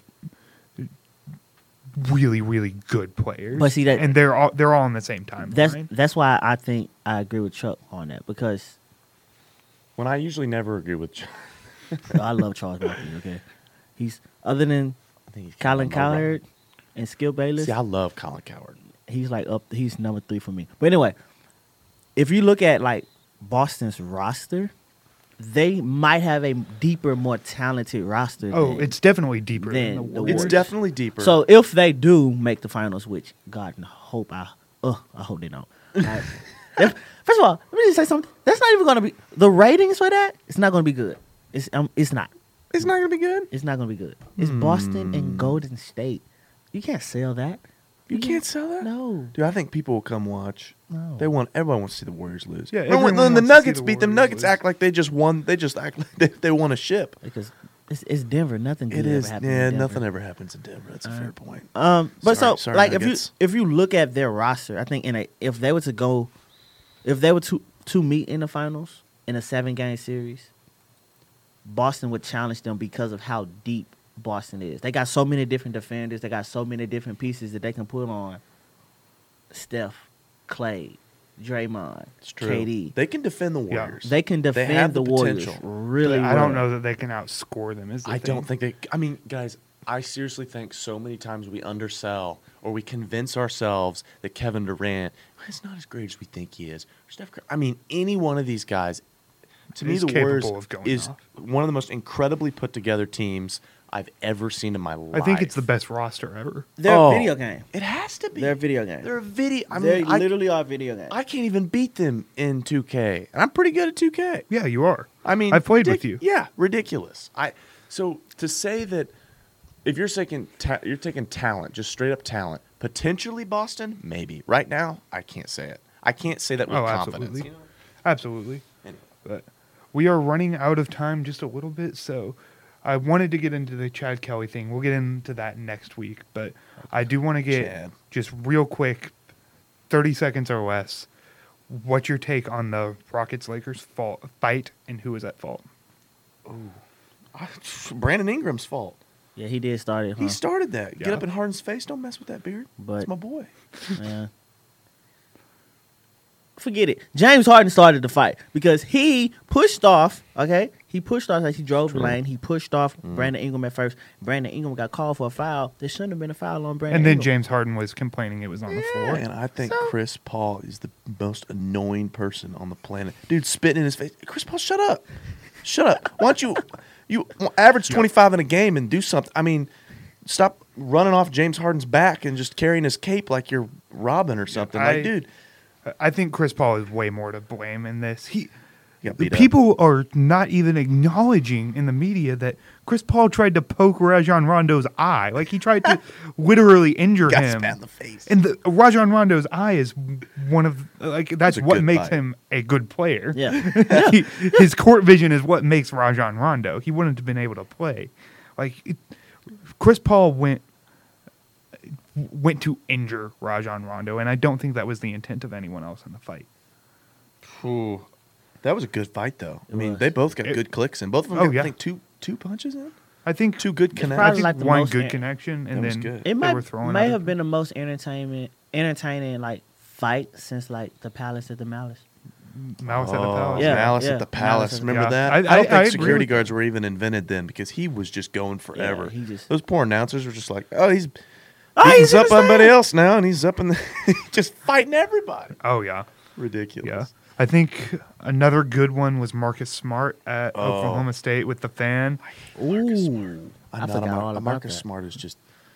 Speaker 1: really really good players.
Speaker 2: But see that-
Speaker 1: and they're all in the same time.
Speaker 2: That's why I think I agree with Chuck on that because
Speaker 3: When I usually never agree with John.
Speaker 2: I love Charles Barkley. Okay, he's other than
Speaker 3: I think he's
Speaker 2: Colin
Speaker 3: kinda
Speaker 2: Cowherd and Skip Bayless.
Speaker 3: See, I love Colin Cowherd.
Speaker 2: He's like up. He's number 3 for me. But anyway, if you look at like Boston's roster, they might have a deeper, more talented roster.
Speaker 1: Oh,
Speaker 2: than-
Speaker 1: it's definitely deeper
Speaker 2: Then
Speaker 1: than the
Speaker 2: the
Speaker 1: Warriors.
Speaker 3: It's
Speaker 2: Warriors.
Speaker 3: definitely deeper.
Speaker 2: So if they do make the finals, which God hope I hope they don't. First of all, let me just say something. That's not even going to be the ratings for that. It's not going to be good. It's not.
Speaker 3: it's not going to be good.
Speaker 2: It's not going to be good. It's Boston and Golden State. You can't sell that.
Speaker 3: You can't sell that?
Speaker 2: No.
Speaker 3: Dude, I think people will come watch.
Speaker 2: No.
Speaker 3: Everyone wants to see the Warriors lose.
Speaker 1: Yeah,
Speaker 3: Remember when
Speaker 1: everyone
Speaker 3: the
Speaker 1: wants to see
Speaker 3: Nuggets
Speaker 1: the
Speaker 3: beat them.
Speaker 1: Warriors
Speaker 3: Nuggets
Speaker 1: lose.
Speaker 3: act like they just won. They just act like they won a ship.
Speaker 2: Because it's Denver. Nothing good
Speaker 3: It is.
Speaker 2: ever happens.
Speaker 3: Yeah,
Speaker 2: in Denver.
Speaker 3: nothing ever happens in Denver. That's a fair point.
Speaker 2: But
Speaker 3: Sorry,
Speaker 2: like
Speaker 3: Nuggets.
Speaker 2: if you look at their roster, I think if they were to meet in the finals in a 7-game series, Boston would challenge them because of how deep Boston is. They got so many different defenders. They got so many different pieces that they can put on Steph, Clay, Draymond,
Speaker 3: It's true.
Speaker 2: KD.
Speaker 3: They can defend the Warriors.
Speaker 2: They can
Speaker 3: They
Speaker 2: defend
Speaker 3: have
Speaker 2: the
Speaker 3: the
Speaker 2: Warriors
Speaker 3: potential.
Speaker 2: really well.
Speaker 1: I don't know that they can outscore them. Is the
Speaker 3: I
Speaker 1: thing.
Speaker 3: don't think they. I mean, guys, I seriously think so many times we undersell or we convince ourselves that Kevin Durant is not as great as we think he is. Or Steph Curry. I mean, any one of these guys. To me,
Speaker 1: Is
Speaker 3: the Warriors
Speaker 1: capable of going
Speaker 3: is
Speaker 1: off.
Speaker 3: one of the most incredibly put together teams I've ever seen in my life.
Speaker 1: I think it's the best roster ever.
Speaker 2: They're
Speaker 3: Oh.
Speaker 2: a video game.
Speaker 3: It has to be.
Speaker 2: They're a video game.
Speaker 3: They're a video. I
Speaker 2: They
Speaker 3: mean,
Speaker 2: literally are a video game.
Speaker 3: I can't even beat them in 2K, and I'm pretty good at 2K.
Speaker 1: Yeah, you are.
Speaker 3: I mean,
Speaker 1: I've played with you.
Speaker 3: Yeah, ridiculous. So to say that if you're taking talent, just straight up talent, potentially Boston, maybe. Right now, I can't say it. I can't say that with
Speaker 1: Oh,
Speaker 3: confidence.
Speaker 1: absolutely.
Speaker 3: You know?
Speaker 1: Absolutely.
Speaker 3: Anyway.
Speaker 1: But we are running out of time just a little bit, so I wanted to get into the Chad Kelly thing. We'll get into that next week, but I do want to get
Speaker 3: Chad.
Speaker 1: just real quick, 30 seconds or less. What's your take on the Rockets-Lakers fight, and who is at fault?
Speaker 3: Brandon Ingram's fault.
Speaker 2: Yeah, he did start it. Huh?
Speaker 3: He started that. Get
Speaker 1: Yeah.
Speaker 3: up in Harden's face. Don't mess with that beard.
Speaker 2: But-
Speaker 3: That's my boy.
Speaker 2: Yeah. forget it. James Harden started the fight because he pushed off. Okay, he pushed off as he drove the lane. He pushed off Brandon Ingram at first. Brandon Ingram got called for a foul. There shouldn't have been a foul on Brandon.
Speaker 1: And then
Speaker 2: Ingram.
Speaker 1: James Harden was complaining it was on the floor.
Speaker 3: And I think Chris Paul is the most annoying person on the planet. Dude, spitting in his face. Chris Paul, shut up. Shut up. Why don't you average 25 in a game and do something? I mean, stop running off James Harden's back and just carrying his cape like you're Robin or something. Like, dude.
Speaker 1: I think Chris Paul is way more to blame in this.
Speaker 3: He got beat up.
Speaker 1: People are not even acknowledging in the media that Chris Paul tried to poke Rajon Rondo's eye. Like, he tried to literally injure
Speaker 3: Got
Speaker 1: him.
Speaker 3: spat in the face.
Speaker 1: And Rajon Rondo's eye is one of, like, that's
Speaker 3: a
Speaker 1: what
Speaker 3: good
Speaker 1: makes
Speaker 3: fight.
Speaker 1: him a good player.
Speaker 2: Yeah.
Speaker 1: His court vision is what makes Rajon Rondo. He wouldn't have been able to play. Like, Chris Paul went to injure Rajon Rondo, and I don't think that was the intent of anyone else in the fight.
Speaker 3: Ooh. That was a good fight, though. I mean,
Speaker 2: was.
Speaker 3: they both got good clicks, and both of them
Speaker 1: Oh,
Speaker 3: got,
Speaker 1: yeah.
Speaker 3: I think, two punches in.
Speaker 1: I think
Speaker 3: Two good
Speaker 2: It's
Speaker 3: connections.
Speaker 1: I
Speaker 2: probably
Speaker 1: think
Speaker 2: like the
Speaker 1: one
Speaker 2: most
Speaker 1: good
Speaker 2: en-
Speaker 1: connection, and
Speaker 3: That was
Speaker 1: then
Speaker 3: good.
Speaker 2: It
Speaker 1: they
Speaker 2: might
Speaker 1: were throwing
Speaker 2: may
Speaker 1: other-
Speaker 2: have been the most entertaining like fight since like the Palace at the Malice.
Speaker 1: Malice at the Palace.
Speaker 2: Yeah.
Speaker 3: Malice at the Palace.
Speaker 2: Malice at the-
Speaker 3: Remember
Speaker 1: Yeah.
Speaker 3: that?
Speaker 1: I-
Speaker 3: I don't
Speaker 1: I
Speaker 3: think
Speaker 1: agree
Speaker 3: security
Speaker 1: with
Speaker 3: guards were even invented then because he was just going forever.
Speaker 2: he just-
Speaker 3: Those poor announcers were just like, oh, he's
Speaker 2: he's
Speaker 3: up
Speaker 2: in the
Speaker 3: somebody
Speaker 2: stand.
Speaker 3: else now, and he's up in the just fighting everybody.
Speaker 1: Oh yeah,
Speaker 3: Ridiculous.
Speaker 1: yeah. I think another good one was Marcus Smart at
Speaker 3: Oh.
Speaker 1: Oklahoma State with the fan.
Speaker 2: Ooh,
Speaker 3: I'm
Speaker 2: I
Speaker 3: not
Speaker 2: forgot
Speaker 3: a
Speaker 2: all about
Speaker 3: Marcus
Speaker 2: that.
Speaker 3: Smart is just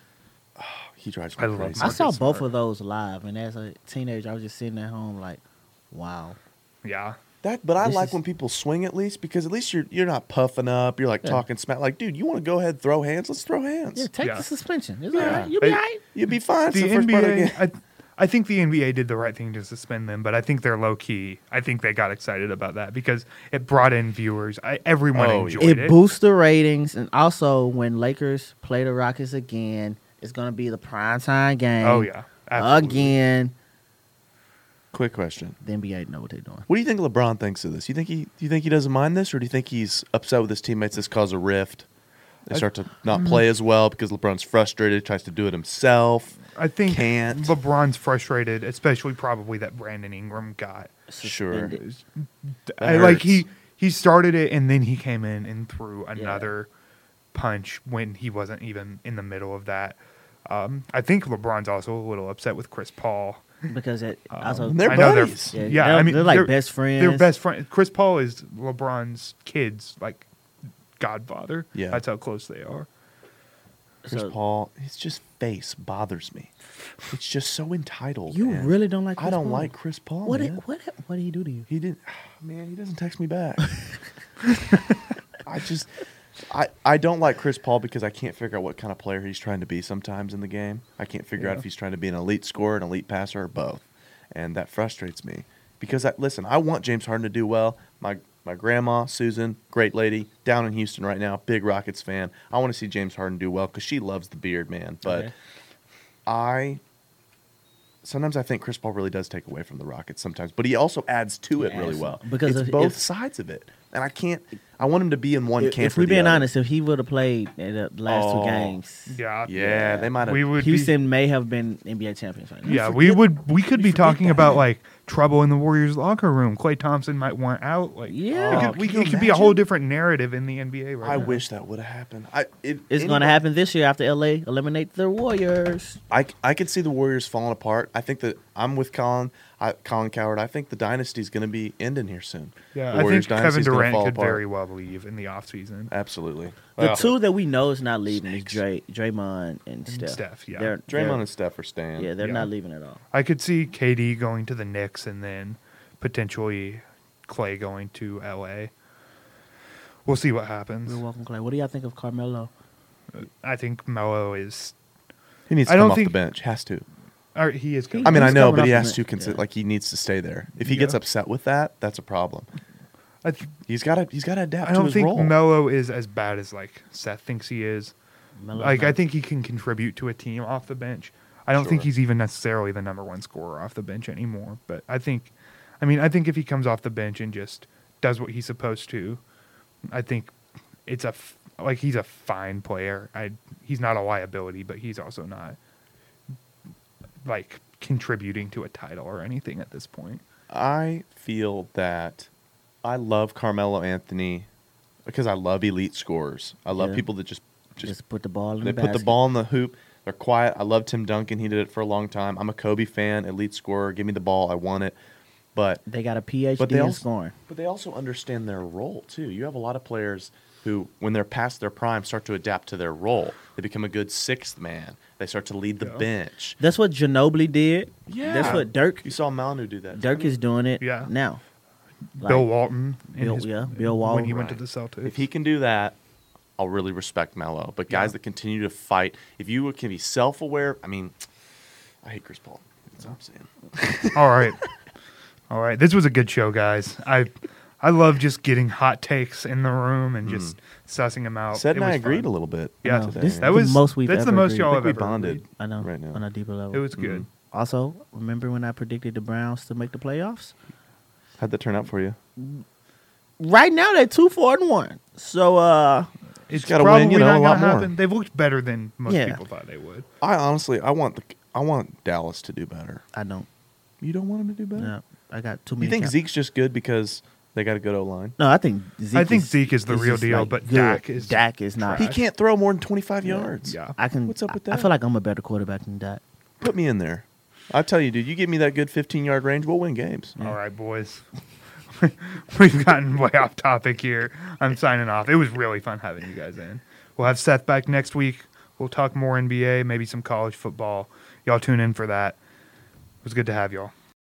Speaker 3: he drives me
Speaker 1: I love
Speaker 3: crazy.
Speaker 2: I saw
Speaker 1: Marcus
Speaker 2: both
Speaker 1: Smart.
Speaker 2: of those live, and as a teenager, I was just sitting at home like, wow.
Speaker 1: Yeah,
Speaker 3: But I
Speaker 2: This
Speaker 3: like
Speaker 2: is-
Speaker 3: when people swing at least because at least you're not puffing up. You're like
Speaker 2: Yeah.
Speaker 3: talking smack. Like, dude, you want to go ahead and throw hands? Let's throw hands.
Speaker 2: Yeah, take
Speaker 1: Yeah.
Speaker 2: the suspension. It's
Speaker 3: Yeah.
Speaker 2: all right. You'll be
Speaker 1: I-
Speaker 2: all right.
Speaker 3: You'd be fine. It's
Speaker 1: the
Speaker 3: the first part of the
Speaker 1: NBA.
Speaker 3: game.
Speaker 1: I think the NBA did the right thing to suspend them, but I think they're low key. I think they got excited about that because it brought in viewers. Everyone
Speaker 3: Oh, yeah.
Speaker 1: enjoyed
Speaker 2: It boosts the ratings, and also when Lakers play the Rockets again, it's gonna be the primetime game.
Speaker 1: Oh yeah, absolutely.
Speaker 2: again.
Speaker 3: Quick question.
Speaker 2: The NBA know what they're doing.
Speaker 3: What do you think LeBron thinks of this? Do you think he doesn't mind this, or do you think he's upset with his teammates? This causes a rift. They start to not play as well because LeBron's frustrated, tries to do it himself.
Speaker 1: I think
Speaker 3: Can't.
Speaker 1: LeBron's frustrated, especially probably that Brandon Ingram got.
Speaker 3: Sure.
Speaker 2: Suspended.
Speaker 3: That
Speaker 1: Like
Speaker 3: hurts.
Speaker 1: he started it and then he came in and threw another punch when he wasn't even in the middle of that. I think LeBron's also a little upset with Chris Paul.
Speaker 2: Because it also
Speaker 3: They're
Speaker 1: I know
Speaker 3: buddies.
Speaker 2: yeah,
Speaker 1: I mean
Speaker 2: they're like best friends.
Speaker 1: They're best friends. Chris Paul is LeBron's kid's like godfather.
Speaker 3: Yeah.
Speaker 1: That's how close they are.
Speaker 3: Chris
Speaker 2: So-
Speaker 3: Paul, his just face bothers me. It's just so entitled.
Speaker 2: You
Speaker 3: man.
Speaker 2: really don't like Chris
Speaker 3: I don't
Speaker 2: Paul?
Speaker 3: like Chris Paul.
Speaker 2: What
Speaker 3: man.
Speaker 2: did, what did he do to you?
Speaker 3: He didn't. Man, he doesn't text me back. I don't like Chris Paul because I can't figure out what kind of player he's trying to be sometimes in the game. I can't figure out
Speaker 1: Yeah.
Speaker 3: if he's trying to be an elite scorer, an elite passer, or both. And that frustrates me. Because, listen, I want James Harden to do well. My grandma, Susan, great lady, down in Houston right now, big Rockets fan. I want to see James Harden do well because she loves the beard, man. But
Speaker 2: Okay.
Speaker 3: sometimes I think Chris Paul really does take away from the Rockets sometimes, but he also adds to it
Speaker 2: He
Speaker 3: really
Speaker 2: adds
Speaker 3: well.
Speaker 2: because
Speaker 3: it's
Speaker 2: if-
Speaker 3: both
Speaker 2: if-
Speaker 3: sides of it, and I want him to be in one camp.
Speaker 2: If
Speaker 3: or
Speaker 2: we're
Speaker 3: the
Speaker 2: being
Speaker 3: other.
Speaker 2: honest, if he would have played in the last two
Speaker 3: Oh.
Speaker 2: games,
Speaker 1: Yeah.
Speaker 3: Yeah, they might have.
Speaker 1: We would
Speaker 2: Houston may have been NBA champions right now.
Speaker 1: Yeah, we could be
Speaker 2: forget
Speaker 1: talking
Speaker 2: that.
Speaker 1: about like trouble in the Warriors locker room. Klay Thompson might want out. Like,
Speaker 2: Yeah.
Speaker 1: it
Speaker 3: Can you
Speaker 1: could be a whole
Speaker 3: imagine?
Speaker 1: different narrative in the NBA right
Speaker 3: I
Speaker 1: now.
Speaker 3: wish that would have happened.
Speaker 2: It's going to happen this year after LA eliminate the Warriors.
Speaker 3: I could see the Warriors falling apart. I think that I'm with Colin Coward. I think the dynasty's going to be ending here soon.
Speaker 1: Yeah,
Speaker 3: The
Speaker 1: I
Speaker 3: Warriors
Speaker 1: think Kevin
Speaker 3: dynasty's gonna
Speaker 1: Durant
Speaker 3: fall
Speaker 1: could
Speaker 3: apart.
Speaker 1: very well leave in the offseason.
Speaker 3: Absolutely.
Speaker 2: The
Speaker 3: Well,
Speaker 2: two that we know is not leaving
Speaker 3: Snakes.
Speaker 2: is Draymond and Steph.
Speaker 1: Steph, yeah.
Speaker 2: They're,
Speaker 3: Draymond and Steph are staying.
Speaker 2: yeah, they're
Speaker 1: Yeah.
Speaker 2: not leaving at all.
Speaker 1: I could see KD going to the Knicks and then potentially Klay going to LA. We'll see what happens.
Speaker 2: You're welcome, Clay. What do y'all think of Carmelo?
Speaker 1: I think Melo is.
Speaker 3: He needs to
Speaker 1: I
Speaker 3: come
Speaker 1: don't
Speaker 3: off the
Speaker 1: think-
Speaker 3: bench. Has to.
Speaker 1: Or he is.
Speaker 2: He-
Speaker 3: I mean, I
Speaker 2: He's
Speaker 3: know,
Speaker 2: coming
Speaker 3: but
Speaker 2: off
Speaker 3: he
Speaker 2: the
Speaker 3: has
Speaker 2: bench,
Speaker 3: to consider
Speaker 2: yeah.
Speaker 3: like he needs to stay there. If he
Speaker 1: Yeah.
Speaker 3: gets upset with that, that's a problem.
Speaker 1: I, th-
Speaker 3: He's got to adapt
Speaker 1: I
Speaker 3: to
Speaker 1: don't
Speaker 3: his
Speaker 1: think
Speaker 3: role.
Speaker 1: Melo is as bad as like Seth thinks he is.
Speaker 2: Melo's
Speaker 1: Like
Speaker 2: not-
Speaker 1: I think he can contribute to a team off the bench. I don't think
Speaker 3: Sure.
Speaker 1: he's even necessarily the number one scorer off the bench anymore. But I think if he comes off the bench and just does what he's supposed to, I think it's he's a fine player. He's not a liability, but he's also not like contributing to a title or anything at this point.
Speaker 3: I feel that I love Carmelo Anthony because I love elite scorers. I love
Speaker 2: Yeah.
Speaker 3: people that just
Speaker 2: put the ball in
Speaker 3: they
Speaker 2: the
Speaker 3: put the
Speaker 2: basket.
Speaker 3: ball in the hoop. They're quiet. I love Tim Duncan. He did it for a long time. I'm a Kobe fan, elite scorer. Give me the ball. I want it. But
Speaker 2: They got a PhD
Speaker 3: But they
Speaker 2: in
Speaker 3: also-
Speaker 2: scoring.
Speaker 3: But they also understand their role too. You have a lot of players who, when they're past their prime, start to adapt to their role. They become a good sixth man. They start to lead the
Speaker 1: Yeah.
Speaker 3: bench.
Speaker 2: That's what Ginobili did.
Speaker 3: Yeah.
Speaker 2: That's what Dirk
Speaker 3: You saw Manu do that.
Speaker 2: Dirk is doing it
Speaker 1: Yeah.
Speaker 2: now.
Speaker 1: Bill
Speaker 2: Like,
Speaker 1: Walton. in
Speaker 2: Bill-
Speaker 1: his-
Speaker 2: yeah, Bill
Speaker 1: When
Speaker 2: Walton.
Speaker 1: he went to
Speaker 3: Right.
Speaker 1: the Celtics.
Speaker 3: If he can do that, I'll really respect Melo. But guys
Speaker 1: Yeah.
Speaker 3: that continue to fight, if you can be self-aware, I mean, I hate Chris Paul. That's what I'm saying.
Speaker 1: All right. All right. This was a good show, guys. I love just getting hot takes in the room and just sussing them out.
Speaker 3: Said
Speaker 1: It
Speaker 3: and I
Speaker 1: was
Speaker 3: agreed
Speaker 1: fun.
Speaker 3: a little bit.
Speaker 1: Yeah,
Speaker 2: No,
Speaker 3: today.
Speaker 2: this-
Speaker 1: that
Speaker 2: the
Speaker 1: was
Speaker 2: most we've
Speaker 1: That's the
Speaker 2: ever
Speaker 1: most
Speaker 2: agreed.
Speaker 1: y'all
Speaker 3: I
Speaker 1: have
Speaker 3: think we
Speaker 1: ever
Speaker 3: bonded.
Speaker 1: agreed.
Speaker 2: I know.
Speaker 3: right now.
Speaker 2: On a deeper level.
Speaker 1: It was good.
Speaker 2: Also, remember when I predicted the Browns to make the playoffs?
Speaker 3: How'd that turn out for you?
Speaker 2: Right now they're 2-4-1. So
Speaker 1: It's
Speaker 3: gotta
Speaker 1: probably
Speaker 3: win, you know,
Speaker 1: not
Speaker 3: a lot
Speaker 1: gonna
Speaker 3: more.
Speaker 1: happen. They've looked better than most
Speaker 2: Yeah.
Speaker 1: people thought they would.
Speaker 3: I honestly, I want Dallas to do better.
Speaker 2: I don't.
Speaker 3: You don't want them to do better?
Speaker 2: No, I got too many.
Speaker 3: You think
Speaker 2: cap-
Speaker 3: Zeke's just good because they got a good O-line?
Speaker 2: No, I think Zeke.
Speaker 1: I think Zeke is the real
Speaker 2: just,
Speaker 1: deal,
Speaker 2: like,
Speaker 1: but
Speaker 2: good.
Speaker 1: Dak is
Speaker 2: not.
Speaker 3: He
Speaker 1: trash.
Speaker 3: can't throw more than 25 yards.
Speaker 1: Yeah.
Speaker 2: I can.
Speaker 3: What's up with
Speaker 2: I
Speaker 3: that?
Speaker 2: feel like I'm a better quarterback than Dak.
Speaker 3: Put me in there. I tell you, dude, you give me that good 15-yard range, we'll win games.
Speaker 1: All right, boys. We've gotten way off topic here. I'm signing off. It was really fun having you guys in. We'll have Seth back next week. We'll talk more NBA, maybe some college football. Y'all tune in for that. It was good to have y'all.